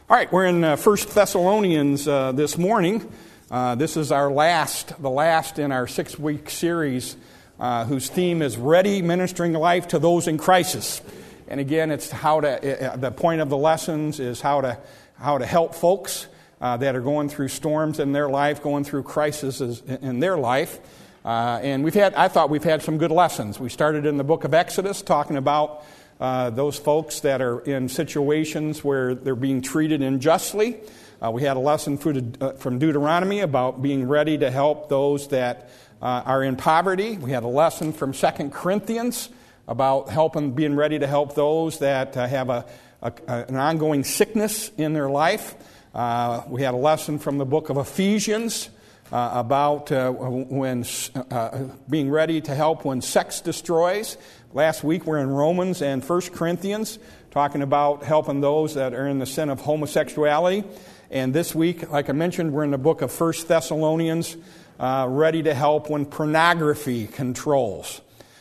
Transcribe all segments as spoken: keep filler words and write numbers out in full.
All right, we're in uh, First Thessalonians uh, this morning. Uh, this is our last, the last in our six-week series, uh, whose theme is Ready Ministering Life to Those in Crisis. And again, it's how to. Uh, the point of the lessons is how to how to help folks uh, that are going through storms in their life, going through crises in their life. Uh, and we've had, I thought we've had some good lessons. We started in the book of Exodus, talking about Uh, those folks that are in situations where they're being treated unjustly. Uh, we had a lesson from Deuteronomy about being ready to help those that uh, are in poverty. We had a lesson from Second Corinthians about helping, being ready to help those that uh, have a, a, an ongoing sickness in their life. Uh, we had a lesson from the book of Ephesians uh, about uh, when uh, being ready to help when sex destroys. Last week we're in Romans and First Corinthians, talking about helping those that are in the sin of homosexuality. And this week, like I mentioned, we're in the book of First Thessalonians, uh, ready to help when pornography controls.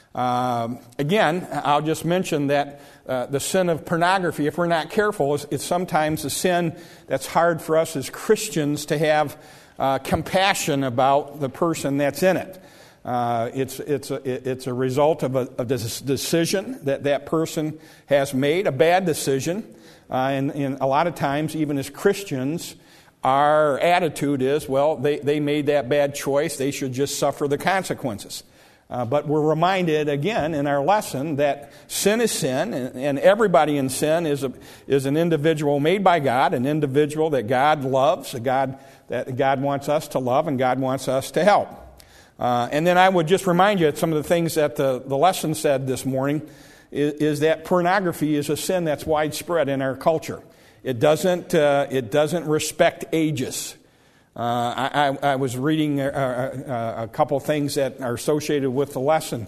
Um, again, I'll just mention that uh, the sin of pornography, if we're not careful, is, it's sometimes a sin that's hard for us as Christians to have uh, compassion about the person that's in it. Uh, it's it's a, it's a result of a, a decision that that person has made, a bad decision, uh, and, and a lot of times, even as Christians, our attitude is, well, they, they made that bad choice, they should just suffer the consequences. Uh, but we're reminded again in our lesson that sin is sin, and, and everybody in sin is a, is an individual made by God, an individual that God loves, a God that God wants us to love, and God wants us to help. Uh, and then I would just remind you that some of the things that the, the lesson said this morning is, is that pornography is a sin that's widespread in our culture. It doesn't uh, it doesn't respect ages. Uh, I, I, I was reading a, a, a couple things that are associated with the lesson,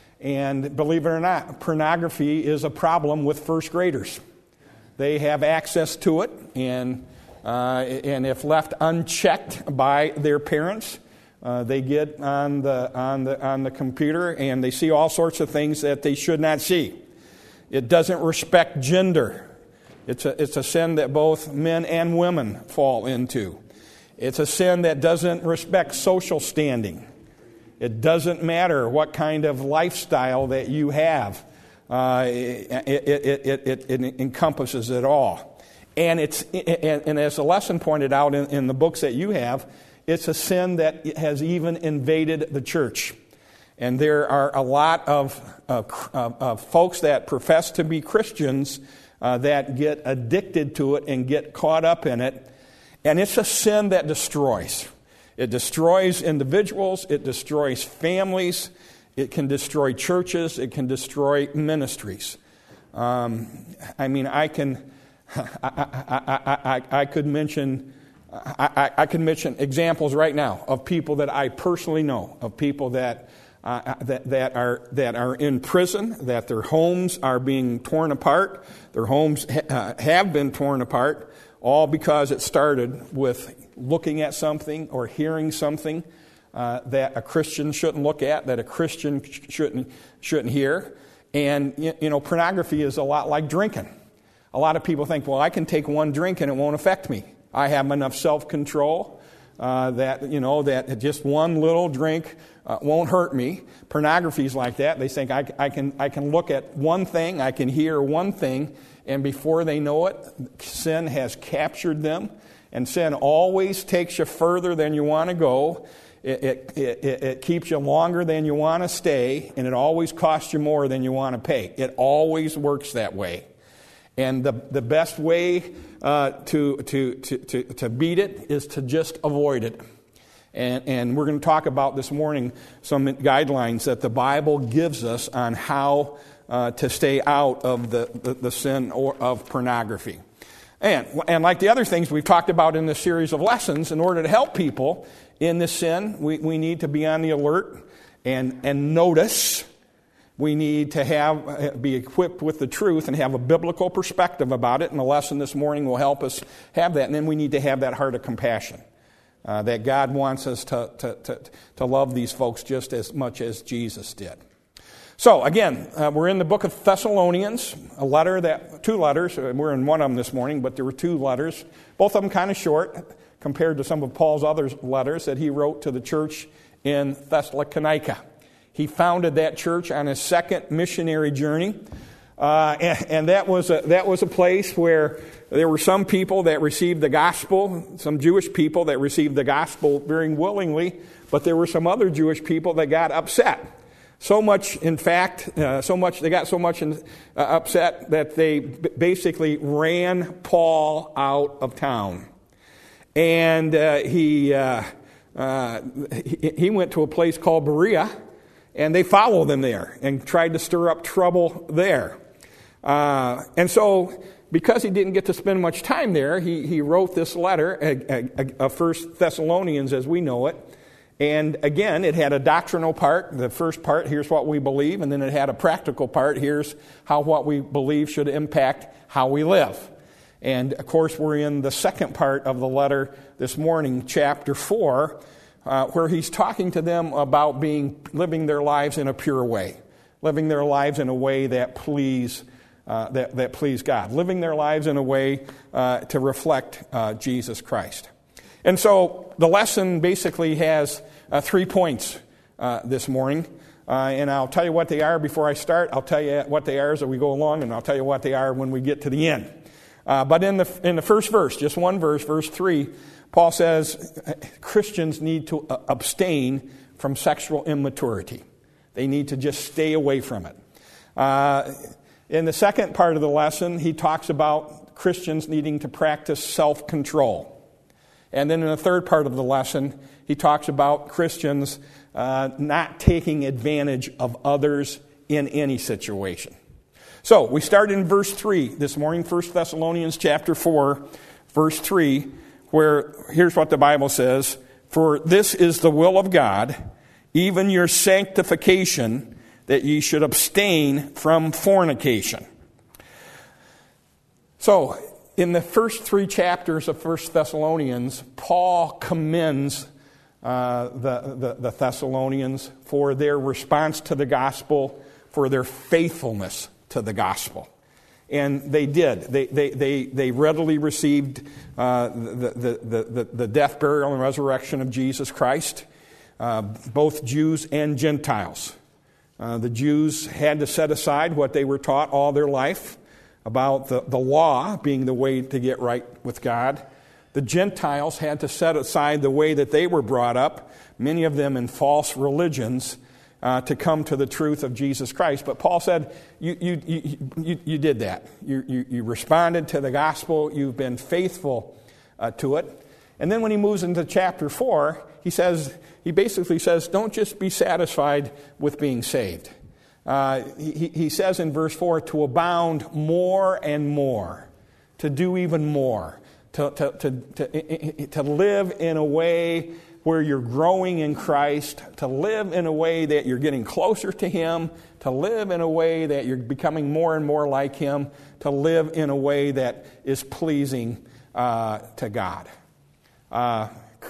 and believe it or not, pornography is a problem with first graders. They have access to it, and uh, and if left unchecked by their parents, Uh, they get on the on the on the computer and they see all sorts of things that they should not see. It doesn't respect gender. It's a it's a sin that both men and women fall into. It's a sin that doesn't respect social standing. It doesn't matter what kind of lifestyle that you have. Uh, it, it, it, it, it encompasses it all. And it's and, and as the lesson pointed out in, in the books that you have, it's a sin that has even invaded the church. And there are a lot of, of, of folks that profess to be Christians uh, that get addicted to it and get caught up in it. And it's a sin that destroys. It destroys individuals. It destroys families. It can destroy churches. It can destroy ministries. Um, I mean, I can, I, I, I, I, I could mention... I, I, I can mention examples right now of people that I personally know, of people that uh, that, that are that are in prison, that their homes are being torn apart, their homes ha- uh, have been torn apart, all because it started with looking at something or hearing something uh, that a Christian shouldn't look at, that a Christian shouldn't shouldn't hear. And you know, pornography is a lot like drinking. A lot of people think, well, I can take one drink and it won't affect me. I have enough self-control uh, that, you know, that just one little drink uh, won't hurt me. Pornography is like that. They think I, I can I can look at one thing, I can hear one thing, and before they know it, sin has captured them. And sin always takes you further than you want to go. It, it, it, it keeps you longer than you want to stay, and it always costs you more than you want to pay. It always works that way. And the the best way uh, to, to to to to beat it is to just avoid it. And and we're going to talk about this morning some guidelines that the Bible gives us on how uh, to stay out of the, the, the sin or of pornography. And and like the other things we've talked about in this series of lessons, in order to help people in this sin, we, we need to be on the alert and and notice. We need to have be equipped with the truth and have a biblical perspective about it, and the lesson this morning will help us have that. And then we need to have that heart of compassion, uh, that God wants us to, to, to, to love these folks just as much as Jesus did. So, again, uh, we're in the book of Thessalonians, a letter that, two letters, uh, we're in one of them this morning, but there were two letters, both of them kind of short compared to some of Paul's other letters that he wrote to the church in Thessalonica. He founded that church on his second missionary journey, uh, and, and that was a, that was a place where there were some people that received the gospel, some Jewish people that received the gospel very willingly, but there were some other Jewish people that got upset. So much, in fact, uh, so much they got so much in, uh, upset that they b- basically ran Paul out of town, and uh, he, uh, uh, he he went to a place called Berea, and they followed him there and tried to stir up trouble there. Uh, and so, because he didn't get to spend much time there, he he wrote this letter, uh, uh, First Thessalonians, as we know it. And again, it had a doctrinal part. The first part, here's what we believe. And then it had a practical part. Here's how what we believe should impact how we live. And of course, we're in the second part of the letter this morning, chapter four, uh, where he's talking to them about being living their lives in a pure way, living their lives in a way that please uh, that, that please God, living their lives in a way uh, to reflect uh, Jesus Christ. And so the lesson basically has uh, three points uh, this morning. Uh, and I'll tell you what they are before I start. I'll tell you what they are as we go along, and I'll tell you what they are when we get to the end. Uh, but in the in the first verse, just one verse, verse three, Paul says Christians need to uh, abstain from sexual immaturity. They need to just stay away from it. Uh, in the second part of the lesson, he talks about Christians needing to practice self-control. And then in the third part of the lesson, he talks about Christians uh, not taking advantage of others in any situation. So we start in verse three this morning, First Thessalonians chapter four, verse three, where here's what the Bible says: "For this is the will of God, even your sanctification, that ye should abstain from fornication." So, in the first three chapters of First Thessalonians, Paul commends uh, the, the, the Thessalonians for their response to the gospel, for their faithfulness to the gospel. And they did. They they they, they readily received uh, the, the, the, the death, burial, and resurrection of Jesus Christ, uh, both Jews and Gentiles. Uh, the Jews had to set aside what they were taught all their life about the, the law being the way to get right with God. The Gentiles had to set aside the way that they were brought up, many of them in false religions, uh, to come to the truth of Jesus Christ. But Paul said, you you you, you, you did that. You, you, you responded to the gospel. You've been faithful uh, to it. And then when he moves into chapter four, he says, he basically says, don't just be satisfied with being saved. Uh, he, he says in verse four, to abound more and more, to do even more, to, to, to, to, to live in a way where you're growing in Christ, to live in a way that you're getting closer to Him, to live in a way that you're becoming more and more like Him, to live in a way that is pleasing uh, to God. Uh,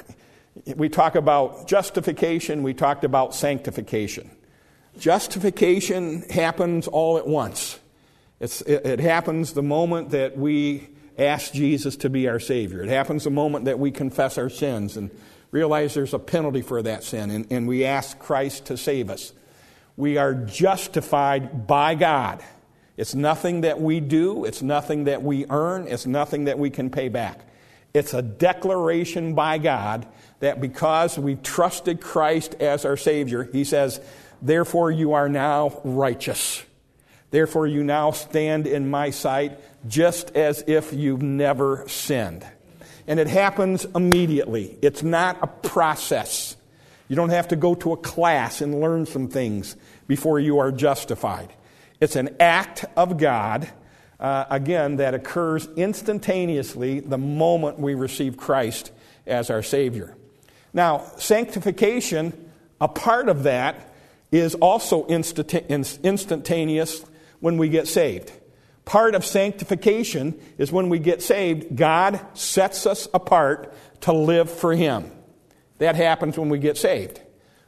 we talk about justification, we talked about sanctification. Justification happens all at once. It's, it, it happens the moment that we ask Jesus to be our Savior. It happens the moment that we confess our sins and realize there's a penalty for that sin, and, and we ask Christ to save us. We are justified by God. It's nothing that we do. It's nothing that we earn. It's nothing that we can pay back. It's a declaration by God that because we trusted Christ as our Savior, He says, therefore you are now righteous. Therefore you now stand in my sight just as if you've never sinned. And it happens immediately. It's not a process. You don't have to go to a class and learn some things before you are justified. It's an act of God, uh, again, that occurs instantaneously the moment we receive Christ as our Savior. Now, sanctification, a part of that, is also instantaneous when we get saved. Part of sanctification is when we get saved, God sets us apart to live for Him. That happens when we get saved.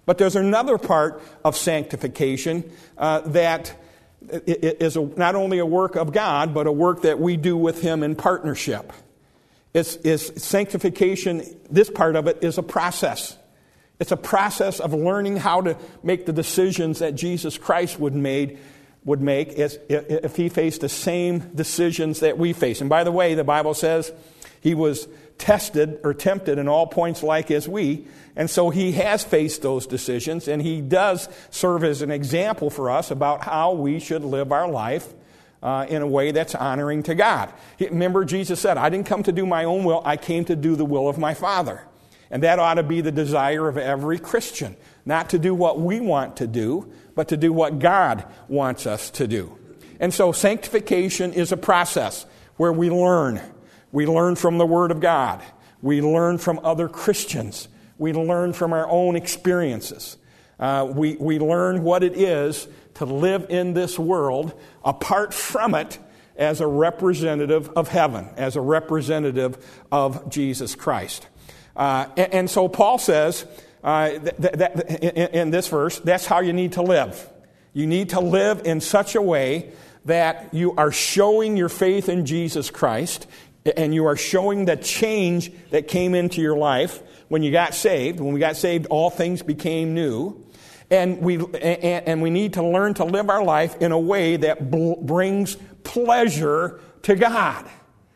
But there's another part of sanctification uh, that is a, not only a work of God, but a work that we do with Him in partnership. It's, it's sanctification, this part of it is a process. It's a process of learning how to make the decisions that Jesus Christ would made would make if, if He faced the same decisions that we face. And by the way, the Bible says He was tested or tempted in all points like as we, and so He has faced those decisions, and He does serve as an example for us about how we should live our life uh, in a way that's honoring to God. Remember, Jesus said, I didn't come to do my own will, I came to do the will of my Father. And that ought to be the desire of every Christian, not to do what we want to do, but to do what God wants us to do. And so sanctification is a process where we learn. We learn from the Word of God. We learn from other Christians. We learn from our own experiences. Uh, we, we learn what it is to live in this world apart from it as a representative of heaven, as a representative of Jesus Christ. Uh, and, and so Paul says uh, that, that, in, in this verse, that's how you need to live. You need to live in such a way that you are showing your faith in Jesus Christ, and you are showing the change that came into your life when you got saved. When we got saved, all things became new. And we and, and we need to learn to live our life in a way that bl- brings pleasure to God.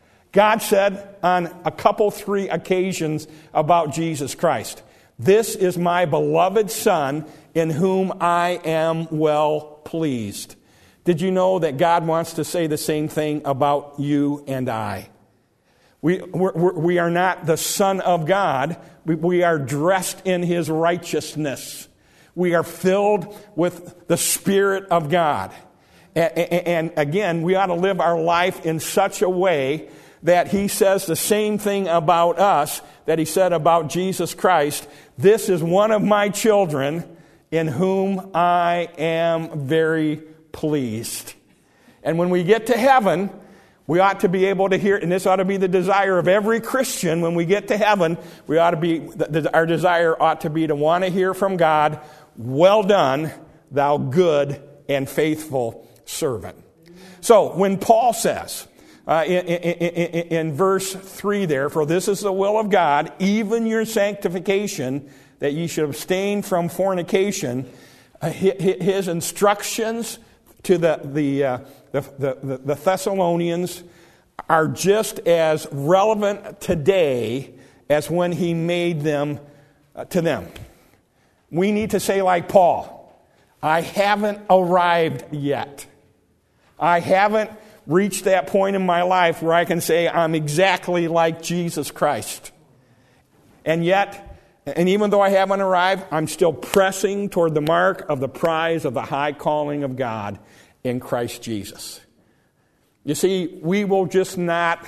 God said on a couple, three occasions about Jesus Christ, "This is my beloved Son in whom I am well pleased." Did you know that God wants to say the same thing about you and I? We, we're, we are not the Son of God. We, we are dressed in His righteousness. We are filled with the Spirit of God. And, and again, we ought to live our life in such a way that He says the same thing about us that He said about Jesus Christ. "This is one of my children in whom I am very pleased." And when we get to heaven, we ought to be able to hear, and this ought to be the desire of every Christian. When we get to heaven, we ought to be, our desire ought to be to want to hear from God, "Well done, thou good and faithful servant." So when Paul says, Uh, in, in, in, in verse three there, "For this is the will of God, even your sanctification, that ye should abstain from fornication," uh, his instructions to the the, uh, the, the the Thessalonians are just as relevant today as when he made them uh, to them. We need to say like Paul, "I haven't arrived yet. I haven't reached that point in my life where I can say I'm exactly like Jesus Christ. And yet, and even though I haven't arrived, I'm still pressing toward the mark of the prize of the high calling of God in Christ Jesus." You see, we will just not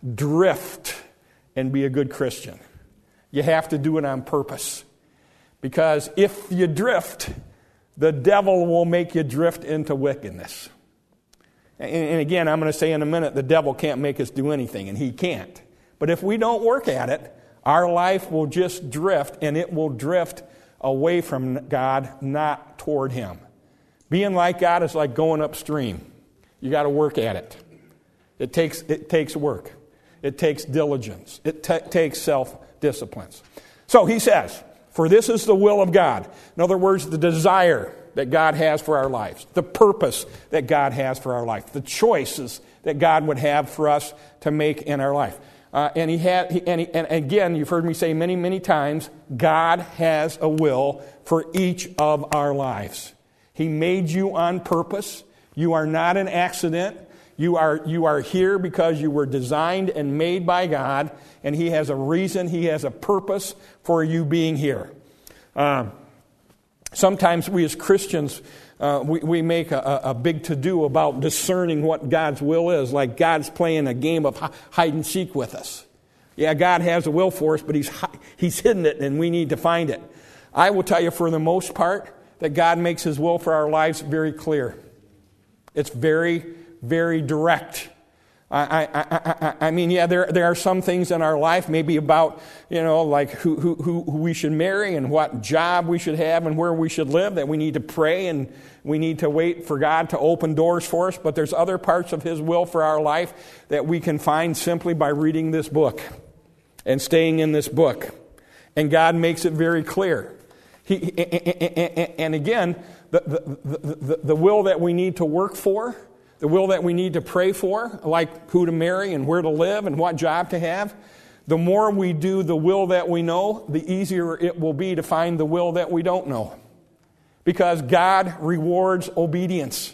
drift and be a good Christian. You have to do it on purpose. Because if you drift, the devil will make you drift into wickedness. And again, I'm going to say in a minute, the devil can't make us do anything, and he can't. But if we don't work at it, our life will just drift, and it will drift away from God, not toward Him. Being like God is like going upstream. You got to work at it. It takes it takes work. It takes diligence. It t- takes self-disciplines. So he says, "For this is the will of God." In other words, the desire that God has for our lives, the purpose that God has for our life, the choices that God would have for us to make in our life. Uh, and he had, he, and, he, and again, you've heard me say many, many times, God has a will for each of our lives. He made you on purpose. You are not an accident. You are you are here because you were designed and made by God, and He has a reason. He has a purpose for you being here. Um, Sometimes we as Christians, uh, we, we make a, a big to-do about discerning what God's will is, like God's playing a game of hide and seek with us. Yeah, God has a will for us, but He's He's hidden it, and we need to find it. I will tell you, for the most part, that God makes His will for our lives very clear. It's very, very direct. I, I, I, I mean, yeah, there there are some things in our life, maybe about, you know, like who, who, who we should marry and what job we should have and where we should live, that we need to pray and we need to wait for God to open doors for us. But there's other parts of His will for our life that we can find simply by reading this book and staying in this book. And God makes it very clear. He, and again, the, the, the, the will that we need to work for, the will that we need to pray for, like who to marry and where to live and what job to have, the more we do the will that we know, the easier it will be to find the will that we don't know. Because God rewards obedience.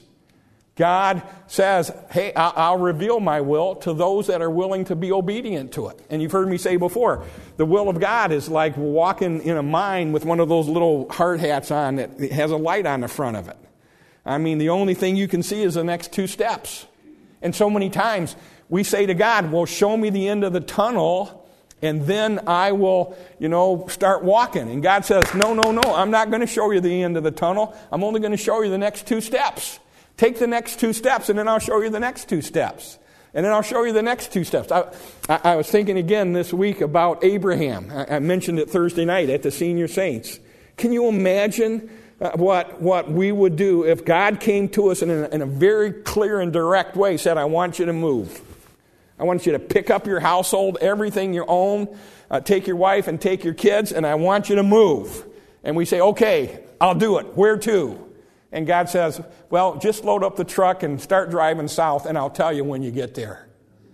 God says, hey, I'll reveal my will to those that are willing to be obedient to it. And you've heard me say before, the will of God is like walking in a mine with one of those little hard hats on that has a light on the front of it. I mean, the only thing you can see is the next two steps. And so many times we say to God, well, show me the end of the tunnel, and then I will, you know, start walking. And God says, no, no, no, I'm not going to show you the end of the tunnel. I'm only going to show you the next two steps. Take the next two steps, and then I'll show you the next two steps. And then I'll show you the next two steps. I, I, I was thinking again this week about Abraham. I, I mentioned it Thursday night at the Senior Saints. Can you imagine Uh, what what we would do if God came to us in a, in a very clear and direct way, said, I want you to move. I want you to pick up your household, everything you own, uh, take your wife and take your kids, and I want you to move. And we say, okay, I'll do it. Where to? And God says, well, just load up the truck and start driving south, and I'll tell you when you get there.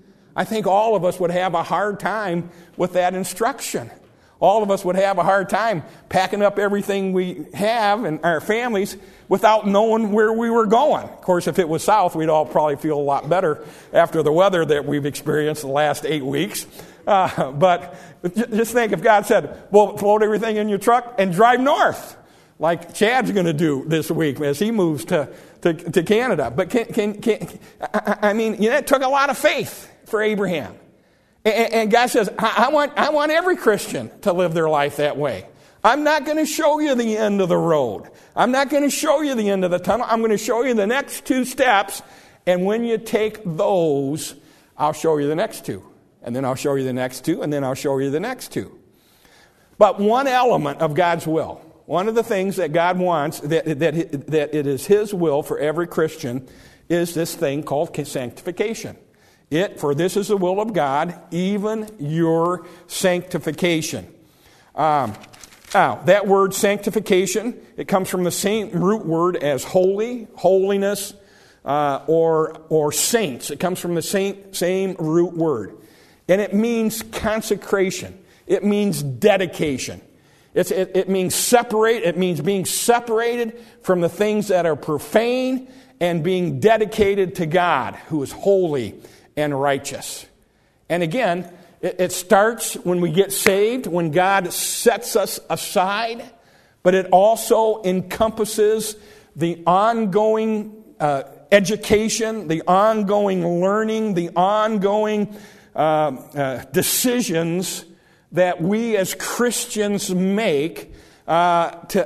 I think all of us would have a hard time with that instruction. All of us would have a hard time packing up everything we have and our families without knowing where we were going. Of course, if it was south, we'd all probably feel a lot better after the weather that we've experienced the last eight weeks. Uh, but just think if God said, well, load everything in your truck and drive north, like Chad's going to do this week as he moves to, to, to Canada. But can, can, can, I mean, you know, it took a lot of faith for Abraham. And God says, I want, I want every Christian to live their life that way. I'm not going to show you the end of the road. I'm not going to show you the end of the tunnel. I'm going to show you the next two steps. And when you take those, I'll show you the next two. And then I'll show you the next two. And then I'll show you the next two. But one element of God's will, one of the things that God wants, that, that, that it is His will for every Christian, is this thing called sanctification. It, for this is the will of God, even your sanctification. Um, now, that word sanctification, it comes from the same root word as holy, holiness, uh, or or saints. It comes from the same, same root word. And it means consecration. It means dedication. It's, it, it means separate. It means being separated from the things that are profane and being dedicated to God, who is holy and righteous. And again, it, it starts when we get saved, when God sets us aside, but it also encompasses the ongoing uh, education, the ongoing learning, the ongoing uh, uh, decisions that we as Christians make uh,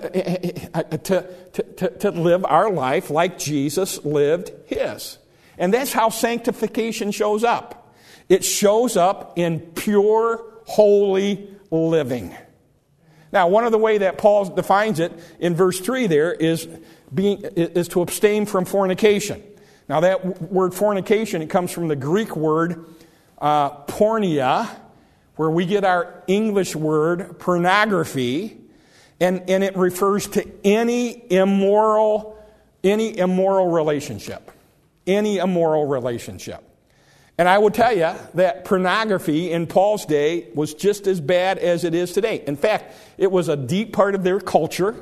to, uh, to, to, to live our life like Jesus lived His. And that's how sanctification shows up. It shows up in pure, holy living. Now, one of the way that Paul defines it in verse three there is being is to abstain from fornication. Now, that word fornication, it comes from the Greek word uh, porneia, where we get our English word pornography, and, and it refers to any immoral, any immoral relationship. Any immoral relationship. And I will tell you that pornography in Paul's day was just as bad as it is today. In fact, it was a deep part of their culture.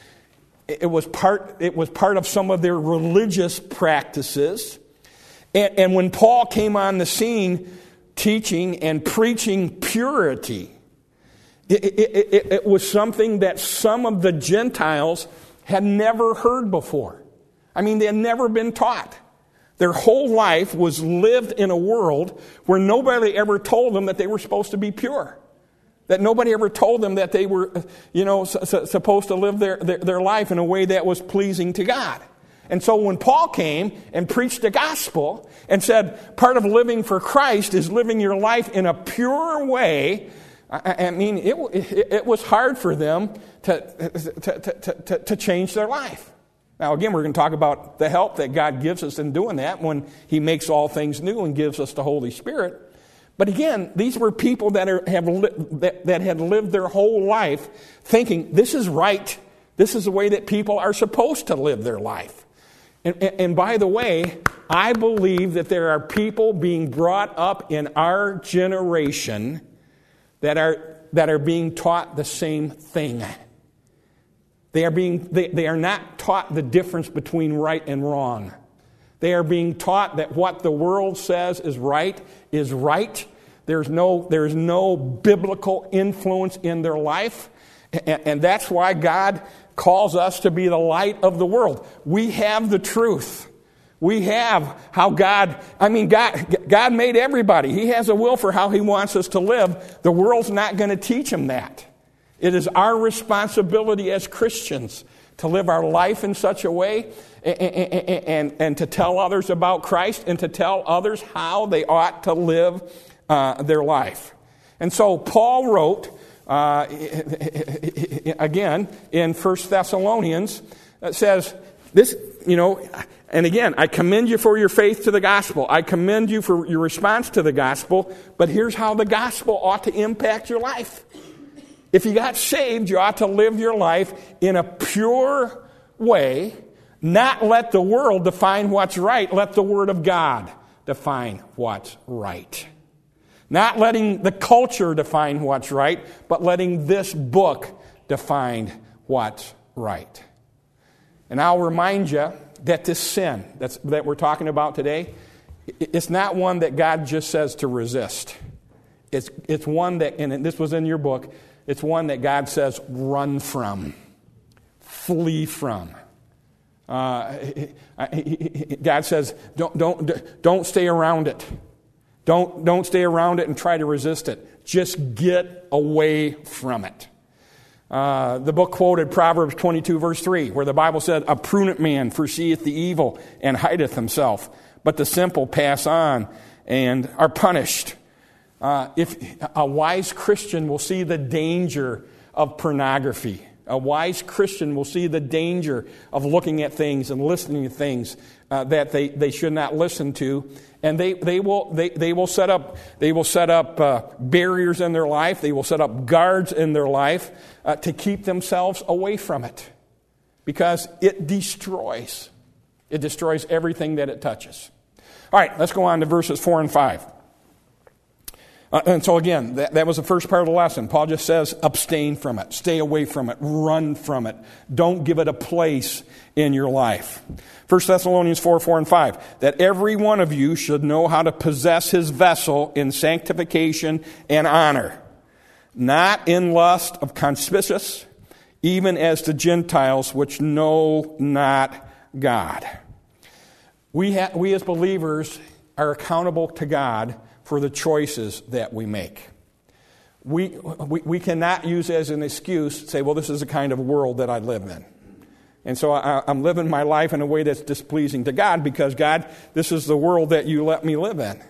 It was part, it was part of some of their religious practices. And, and when Paul came on the scene teaching and preaching purity, it, it, it, it was something that some of the Gentiles had never heard before. I mean, they had never been taught. Their whole life was lived in a world where nobody ever told them that they were supposed to be pure. That nobody ever told them that they were, you know, su- supposed to live their, their, their life in a way that was pleasing to God. And so when Paul came and preached the gospel and said part of living for Christ is living your life in a pure way, I, I mean, it, it, it was hard for them to, to, to, to, to change their life. Now, again, we're going to talk about the help that God gives us in doing that when He makes all things new and gives us the Holy Spirit. But again, these were people that, are, have li- that, that had lived their whole life thinking, this is right. This is the way that people are supposed to live their life. And, and, and by the way, I believe that there are people being brought up in our generation that are, that are being taught the same thing. They are being they, they are not taught the difference between right and wrong. They are being taught that what the world says is right is right. There's no there's no biblical influence in their life. And, and that's why God calls us to be the light of the world. We have the truth. We have how God, I mean, God, God made everybody. He has a will for how He wants us to live. The world's not going to teach Him that. It is our responsibility as Christians to live our life in such a way and, and, and, and to tell others about Christ and to tell others how they ought to live uh, their life. And so Paul wrote, uh, again, in First Thessalonians, it says, this, you know, and again, I commend you for your faith to the gospel. I commend you for your response to the gospel, but here's how the gospel ought to impact your life. If you got saved, you ought to live your life in a pure way, not let the world define what's right. Let the Word of God define what's right. Not letting the culture define what's right, but letting this book define what's right. And I'll remind you that this sin that's, that we're talking about today, it's not one that God just says to resist. It's, it's one that, and this was in your book, it's one that God says, run from, flee from. Uh, God says, don't, don't, don't stay around it. Don't, don't stay around it and try to resist it. Just get away from it. Uh, the book quoted Proverbs twenty-two, verse three, where the Bible said, a prudent man foreseeth the evil and hideth himself, but the simple pass on and are punished. Uh, if a wise Christian will see the danger of pornography, a wise Christian will see the danger of looking at things and listening to things uh, that they, they should not listen to, and they, they will they, they will set up they will set up uh, barriers in their life. They will set up guards in their life uh, to keep themselves away from it, because it destroys it destroys everything that it touches. All right, let's go on to verses four and five. Uh, and so again, that, that was the first part of the lesson. Paul just says, abstain from it, stay away from it, run from it. Don't give it a place in your life. First Thessalonians four, four and five, that every one of you should know how to possess his vessel in sanctification and honor, not in lust of concupiscence, even as the Gentiles which know not God. We, ha- we as believers are accountable to God for the choices that we make. We, we we cannot use as an excuse, say, well, this is the kind of world that I live in. And so I, I'm living my life in a way that's displeasing to God because, God, this is the world that you let me live in.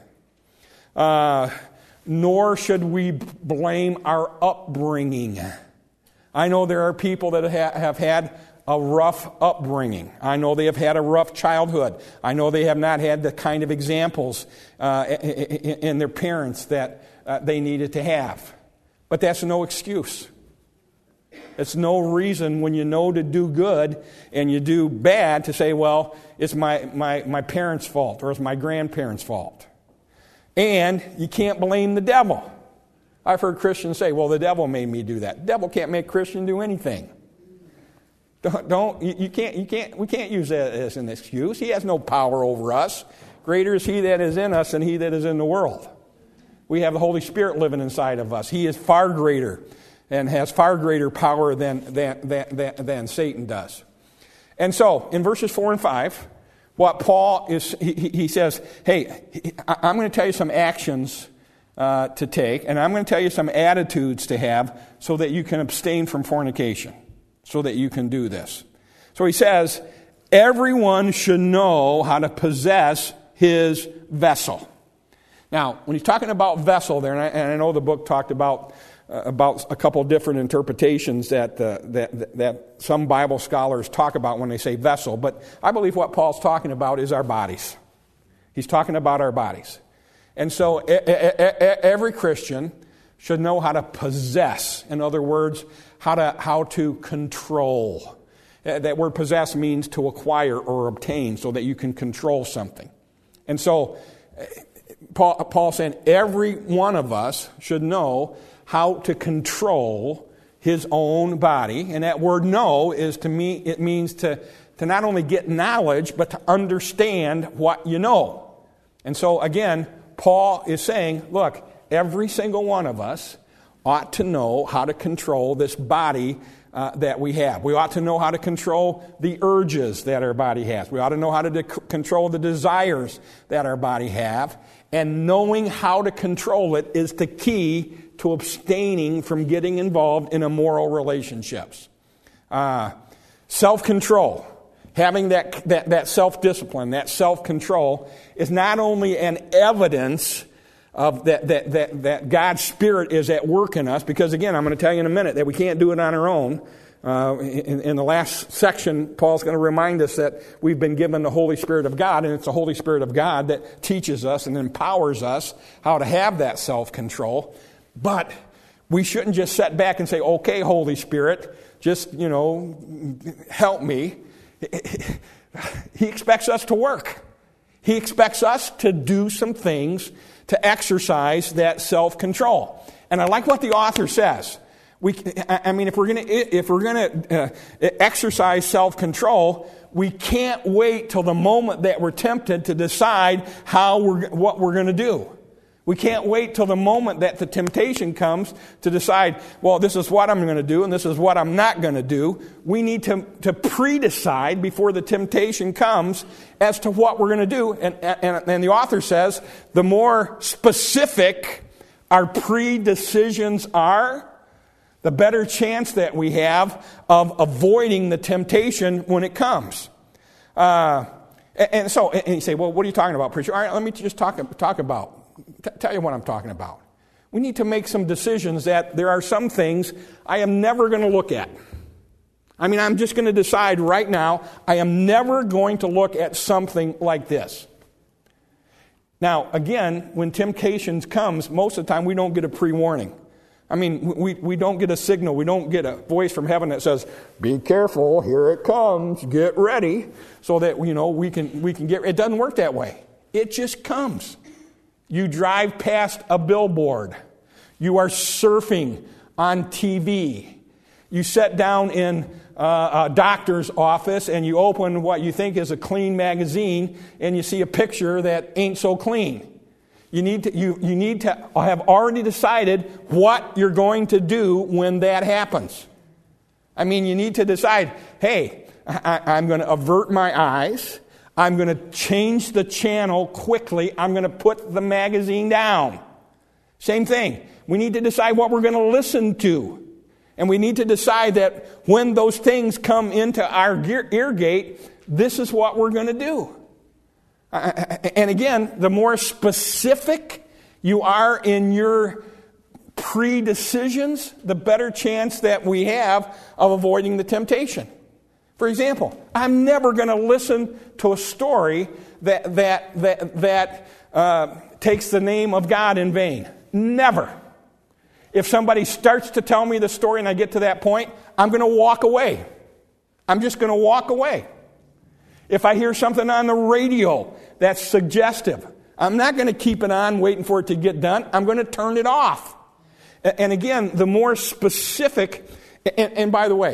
Uh, nor should we blame our upbringing. I know there are people that ha- have had a rough upbringing. I know they have had a rough childhood. I know they have not had the kind of examples uh, in, in their parents that uh, they needed to have. But that's no excuse. It's no reason when you know to do good and you do bad to say, well, it's my, my, my parents' fault or it's my grandparents' fault. And you can't blame the devil. I've heard Christians say, well, the devil made me do that. The devil can't make a Christian do anything. Don't, don't you, you can't, you can't, we can't use that as an excuse. He has no power over us. Greater is he that is in us than he that is in the world. We have the Holy Spirit living inside of us. He is far greater and has far greater power than, than, than, than, than Satan does. And so, in verses four and five, what Paul is, he, he says, hey, I'm going to tell you some actions uh, to take, and I'm going to tell you some attitudes to have so that you can abstain from fornication. So that you can do this. So he says, everyone should know how to possess his vessel. Now, when he's talking about vessel there, and I, and I know the book talked about uh, about a couple different interpretations that, uh, that that some Bible scholars talk about when they say vessel, but I believe what Paul's talking about is our bodies. He's talking about our bodies. And so e- e- e- every Christian should know how to possess. In other words, how to how to control. That word possess means to acquire or obtain so that you can control something. And so Paul, Paul's saying every one of us should know how to control his own body. And that word know is to me, it means to, to not only get knowledge, but to understand what you know. And so again, Paul is saying, look, every single one of us ought to know how to control this body uh, that we have. We ought to know how to control the urges that our body has. We ought to know how to de- control the desires that our body have. And knowing how to control it is the key to abstaining from getting involved in immoral relationships. Uh, self-control, having that, that, that self-discipline, that self-control is not only an evidence of that, that, that, that God's Spirit is at work in us, because again, I'm going to tell you in a minute that we can't do it on our own. Uh, in, in the last section, Paul's going to remind us that we've been given the Holy Spirit of God, and it's the Holy Spirit of God that teaches us and empowers us how to have that self-control. But we shouldn't just sit back and say, okay, Holy Spirit, just, you know, help me. He expects us to work. He expects us to do some things to exercise that self-control. And I like what the author says. We, I mean, if we're going to if we're going to uh, exercise self-control, we can't wait till the moment that we're tempted to decide how we're what we're going to do. We can't wait till the moment that the temptation comes to decide, well, this is what I'm going to do and this is what I'm not going to do. We need to, to pre-decide before the temptation comes as to what we're going to do. And, and, and the author says, the more specific our pre-decisions are, the better chance that we have of avoiding the temptation when it comes. Uh, and, and so, and you say, well, what are you talking about, preacher? All right, let me just talk, talk about T- tell you what I'm talking about. We need to make some decisions that there are some things I am never going to look at. I mean, I'm just going to decide right now, I am never going to look at something like this. Now, again, when temptations comes, most of the time we don't get a pre-warning. I mean, we, we don't get a signal. We don't get a voice from heaven that says, be careful, here it comes, get ready, so that, you know, we can we can get, it doesn't work that way. It just comes. You drive past a billboard. You are surfing on T V. You sit down in uh, a doctor's office and you open what you think is a clean magazine and you see a picture that ain't so clean. You need to, you, you need to have already decided what you're going to do when that happens. I mean, you need to decide, hey, I, I'm going to avert my eyes. I'm going to change the channel quickly. I'm going to put the magazine down. Same thing. We need to decide what we're going to listen to. And we need to decide that when those things come into our ear gate, this is what we're going to do. And again, the more specific you are in your pre-decisions, the better chance that we have of avoiding the temptation. For example, I'm never going to listen to a story that that that that uh, takes the name of God in vain. Never. If somebody starts to tell me the story and I get to that point, I'm going to walk away. I'm just going to walk away. If I hear something on the radio that's suggestive, I'm not going to keep it on waiting for it to get done. I'm going to turn it off. And again, the more specific, and, and by the way,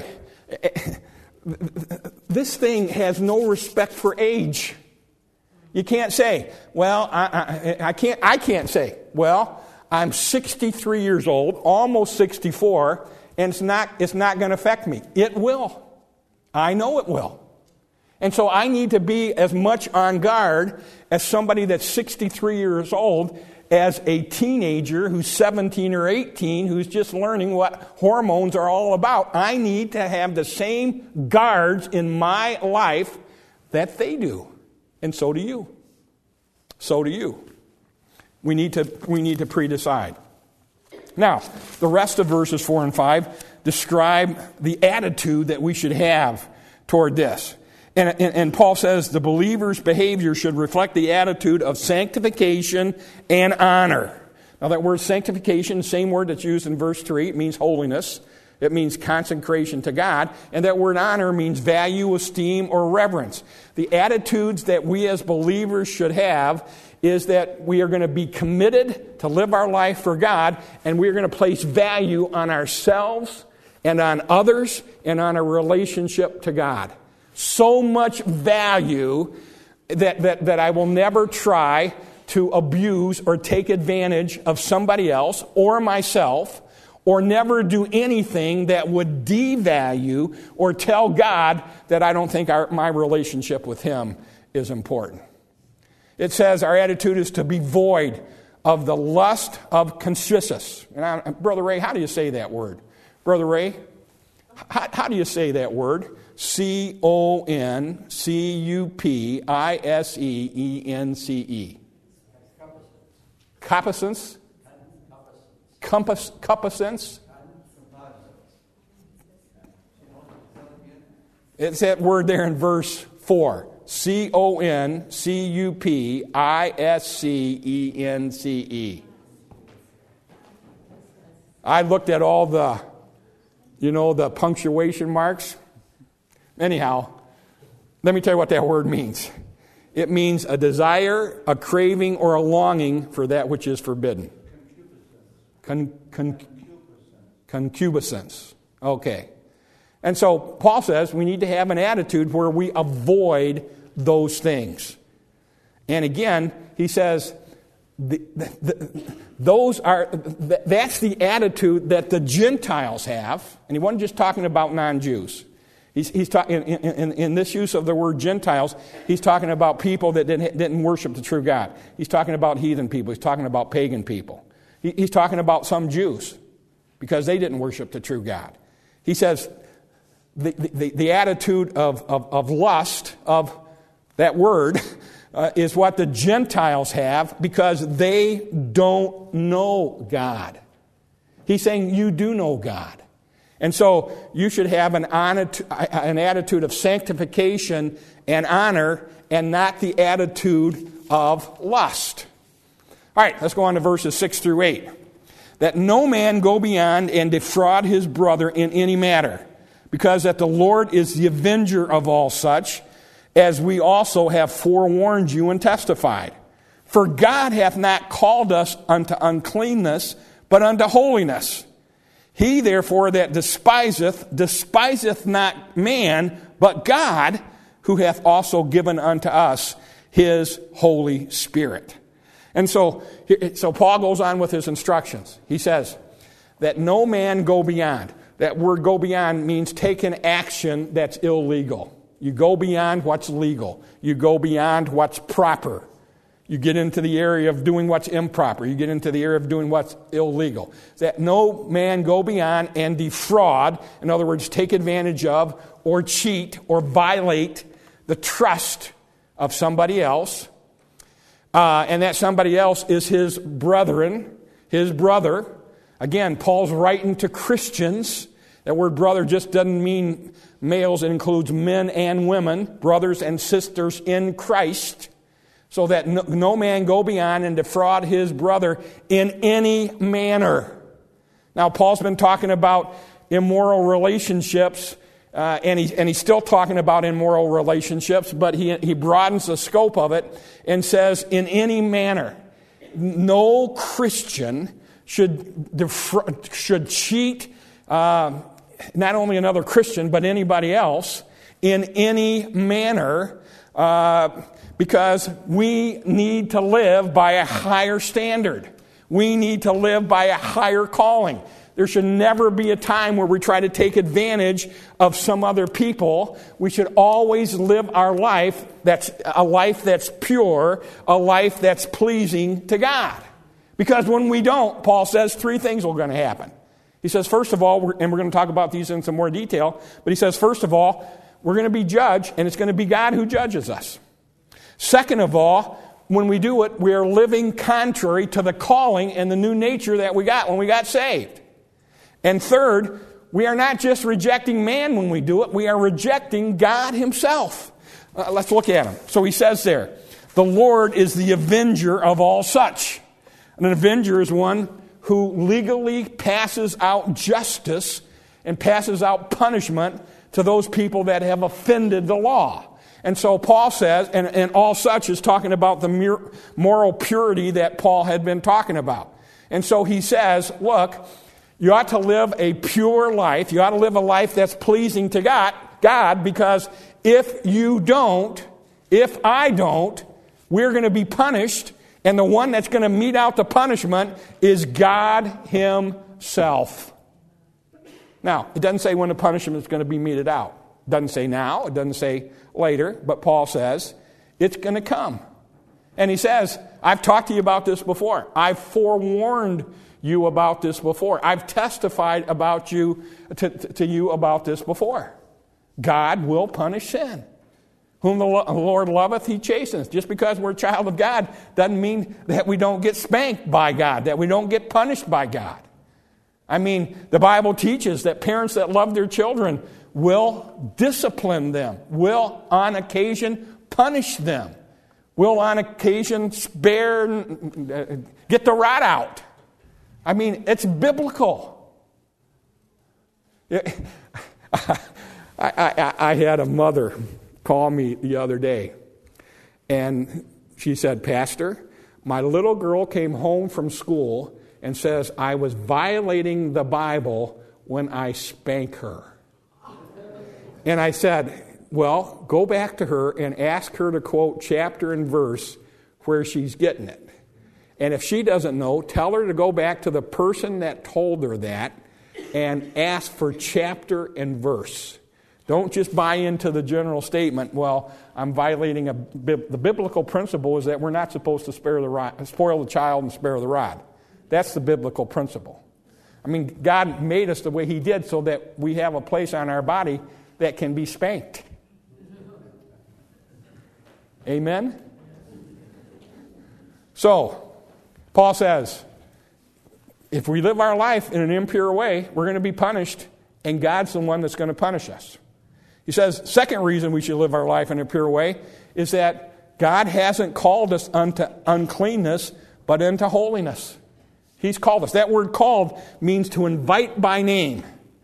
this thing has no respect for age. You can't say, well, I, I, I can't. I can't say, well, I'm sixty-three years old, almost sixty-four, and it's not. It's not going to affect me. It will. I know it will. And so I need to be as much on guard as somebody that's sixty-three years old as a teenager who's seventeen or eighteen who's just learning what hormones are all about. I need to have the same guards in my life that they do. And so do you. So do you. We need to, we need to pre-decide. Now, the rest of verses four and five describe the attitude that we should have toward this. And, and, and Paul says the believer's behavior should reflect the attitude of sanctification and honor. Now, that word sanctification, same word that's used in verse three, it means holiness. It means consecration to God. And that word honor means value, esteem, or reverence. The attitudes that we as believers should have is that we are going to be committed to live our life for God, and we are going to place value on ourselves and on others and on a relationship to God. So much value that, that, that I will never try to abuse or take advantage of somebody else or myself, or never do anything that would devalue or tell God that I don't think our, my relationship with Him is important. It says our attitude is to be void of the lust of concupiscence. And I, Brother Ray, how do you say that word? Brother Ray, how, how do you say that word? C O N C U P I S E E N C E. Concupiscence? Compass, concupiscence? It's that word there in verse four. C O N C U P I S C E N C E. I looked at all the, you know, the punctuation marks. Anyhow, let me tell you what that word means. It means a desire, a craving, or a longing for that which is forbidden. Con, con, concupiscence. Okay. And so Paul says we need to have an attitude where we avoid those things. And again, he says the, the, the, those are that's the attitude that the Gentiles have. And he wasn't just talking about non-Jews. He's, he's talking in, in, in this use of the word Gentiles. He's talking about people that didn't, didn't worship the true God. He's talking about heathen people. He's talking about pagan people. He, he's talking about some Jews because they didn't worship the true God. He says the the, the attitude of, of, of lust, of that word, uh, is what the Gentiles have because they don't know God. He's saying you do know God. And so you should have an, an attitude of sanctification and honor and not the attitude of lust. All right, let's go on to verses six through eight. That no man go beyond and defraud his brother in any matter, because that the Lord is the avenger of all such, as we also have forewarned you and testified. For God hath not called us unto uncleanness, but unto holiness. He therefore that despiseth, despiseth not man, but God, who hath also given unto us His Holy Spirit. And so, so Paul goes on with his instructions. He says that no man go beyond. That word go beyond means take an action that's illegal. You go beyond what's legal. You go beyond what's proper. You get into the area of doing what's improper. You get into the area of doing what's illegal. That no man go beyond and defraud, in other words, take advantage of or cheat or violate the trust of somebody else. Uh, and that somebody else is his brethren, his brother. Again, Paul's writing to Christians. That word brother just doesn't mean males. It includes men and women, brothers and sisters in Christ. So that no, no man go beyond and defraud his brother in any manner. Now, Paul's been talking about immoral relationships, uh, and, he, and he's still talking about immoral relationships, but he, he broadens the scope of it and says, in any manner. No Christian should, defra- should cheat uh, not only another Christian, but anybody else in any manner, uh, because we need to live by a higher standard. We need to live by a higher calling. There should never be a time where we try to take advantage of some other people. We should always live our life that's a life that's pure, a life that's pleasing to God. Because when we don't, Paul says three things are going to happen. He says, first of all, and we're going to talk about these in some more detail, but he says, first of all, we're going to be judged, and it's going to be God who judges us. Second of all, when we do it, we are living contrary to the calling and the new nature that we got when we got saved. And third, we are not just rejecting man when we do it, we are rejecting God himself. Uh, let's look at him. So he says there, the Lord is the avenger of all such. And an avenger is one who legally passes out justice and passes out punishment to those people that have offended the law. And so Paul says, and, and all such is talking about the moral purity that Paul had been talking about. And so he says, look, you ought to live a pure life. You ought to live a life that's pleasing to God, God, because if you don't, if I don't, we're going to be punished, and the one that's going to mete out the punishment is God himself. Now, it doesn't say when the punishment is going to be meted out. It doesn't say now, it doesn't say later, but Paul says it's going to come. And he says, I've talked to you about this before. I've forewarned you about this before. I've testified about you to, to you about this before. God will punish sin. Whom the Lord loveth, he chastens. Just because we're a child of God doesn't mean that we don't get spanked by God, that we don't get punished by God. I mean, the Bible teaches that parents that love their children will discipline them, will on occasion punish them, will on occasion spare, get the rod out. I mean, it's biblical. I, I, I had a mother call me the other day, and she said, Pastor, my little girl came home from school and says I was violating the Bible when I spank her. And I said, well, go back to her and ask her to quote chapter and verse where she's getting it. And if she doesn't know, tell her to go back to the person that told her that and ask for chapter and verse. Don't just buy into the general statement, well, I'm violating a, the biblical principle is that we're not supposed to spare the rod, spoil the child and spare the rod. That's the biblical principle. I mean, God made us the way he did so that we have a place on our body that can be spanked. Amen? So, Paul says, if we live our life in an impure way, we're going to be punished, and God's the one that's going to punish us. He says, second reason we should live our life in a pure way is that God hasn't called us unto uncleanness, but into holiness. He's called us. That word called means to invite by name.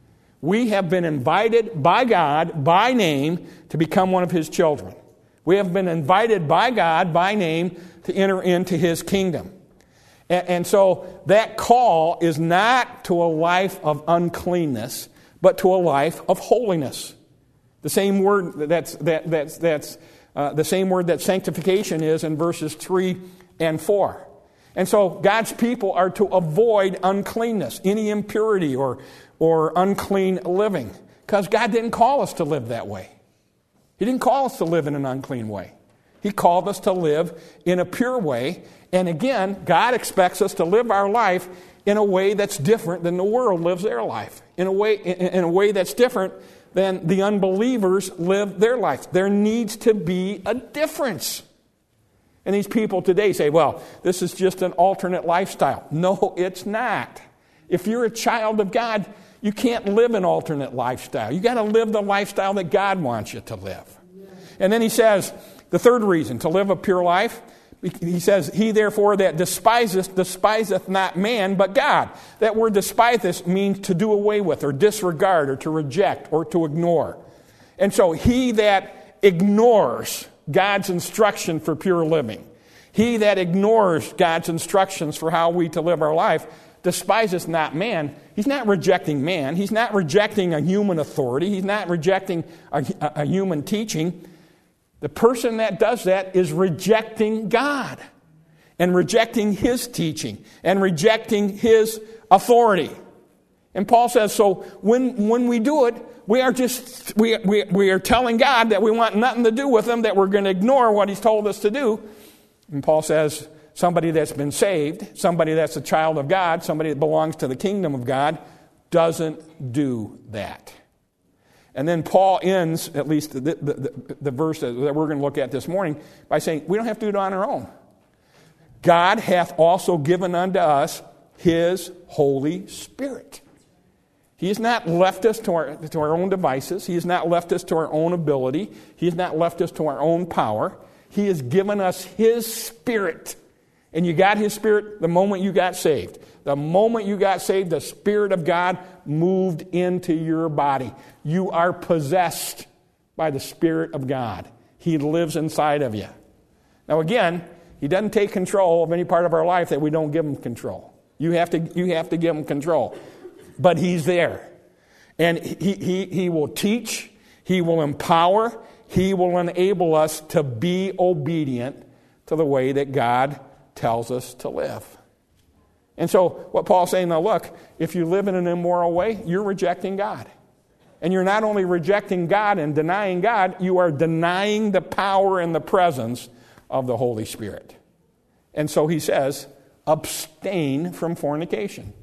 We have been invited by God, by name, to become one of his children. We have been invited by God, by name, to enter into his kingdom. And, and so that call is not to a life of uncleanness, but to a life of holiness. The same word that's that that's that's uh, the same word that sanctification is in verses three and four. And so God's people are to avoid uncleanness, any impurity or or unclean living, because God didn't call us to live that way. He didn't call us to live in an unclean way. He called us to live in a pure way. And again, God expects us to live our life in a way that's different than the world lives their life. In a way, in, in a way that's different than the unbelievers live their life. There needs to be a difference. And these people today say, well, this is just an alternate lifestyle. No, it's not. If you're a child of God, you can't live an alternate lifestyle. You got to live the lifestyle that God wants you to live. And then he says, the third reason to live a pure life, he says, he therefore that despiseth, despiseth not man, but God. That word despiseth means to do away with or disregard or to reject or to ignore. And so he that ignores God's instruction for pure living, he that ignores God's instructions for how we to live our life, despiseth not man. He's not rejecting man. He's not rejecting a human authority. He's not rejecting a, a human teaching. The person that does that is rejecting God and rejecting his teaching and rejecting his authority. And Paul says, so when when we do it, we are just we we, we are telling God that we want nothing to do with him, that we're going to ignore what he's told us to do. And Paul says, somebody that's been saved, somebody that's a child of God, somebody that belongs to the kingdom of God, doesn't do that. And then Paul ends, at least the, the, the, the verse that we're going to look at this morning, by saying we don't have to do it on our own. God hath also given unto us his Holy Spirit. He has not left us to our, to our own devices. He has not left us to our own ability. He has not left us to our own power. He has given us his Spirit. And you got his Spirit the moment you got saved. The moment you got saved, the Spirit of God moved into your body. You are possessed by the Spirit of God. He lives inside of you. Now again, he doesn't take control of any part of our life that we don't give him control. You have to, you have to give him control. But he's there. And he, he, he will teach, he will empower, he will enable us to be obedient to the way that God tells us to live. And so what Paul's saying, now look, if you live in an immoral way, you're rejecting God. And you're not only rejecting God and denying God, you are denying the power and the presence of the Holy Spirit. And so he says, abstain from fornication.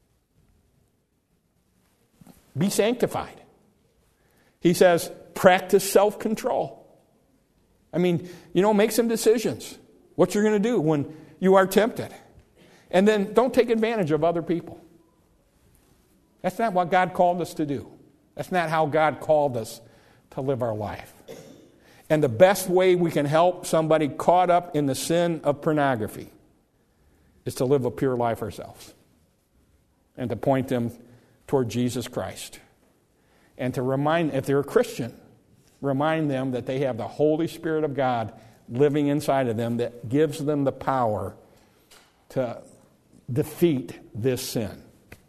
Be sanctified. He says, practice self-control. I mean, you know, make some decisions. What you're going to do when you are tempted. And then don't take advantage of other people. That's not what God called us to do. That's not how God called us to live our life. And the best way we can help somebody caught up in the sin of pornography is to live a pure life ourselves. And to point them toward Jesus Christ. And to remind, if they're a Christian, remind them that they have the Holy Spirit of God living inside of them that gives them the power to defeat this sin.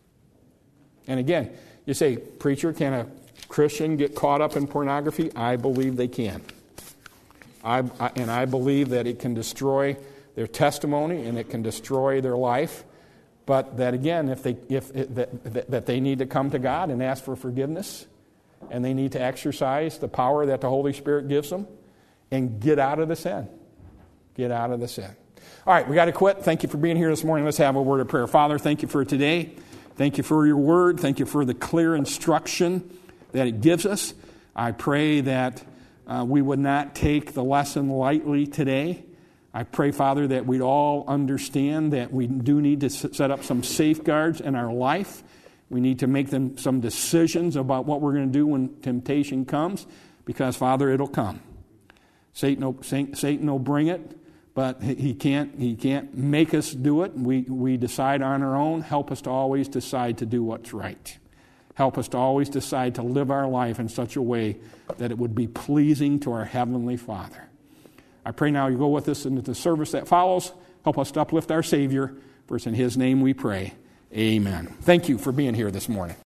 And again, you say, preacher, can a Christian get caught up in pornography? I believe they can. I, I, and I believe that it can destroy their testimony and it can destroy their life. But that again, if they if it, that, that they need to come to God and ask for forgiveness, and they need to exercise the power that the Holy Spirit gives them, and get out of the sin. Get out of the sin. All right, we got to quit. Thank you for being here this morning. Let's have a word of prayer. Father, thank you for today. Thank you for your word. Thank you for the clear instruction that it gives us. I pray that uh, we would not take the lesson lightly today. I pray, Father, that we'd all understand that we do need to set up some safeguards in our life. We need to make them some decisions about what we're going to do when temptation comes, because, Father, it'll come. Satan will, Satan will bring it, but he can't, he can't make us do it. We, we decide on our own. Help us to always decide to do what's right. Help us to always decide to live our life in such a way that it would be pleasing to our Heavenly Father. I pray now you go with us into the service that follows. Help us to uplift our Savior. For it's in His name we pray. Amen. Thank you for being here this morning.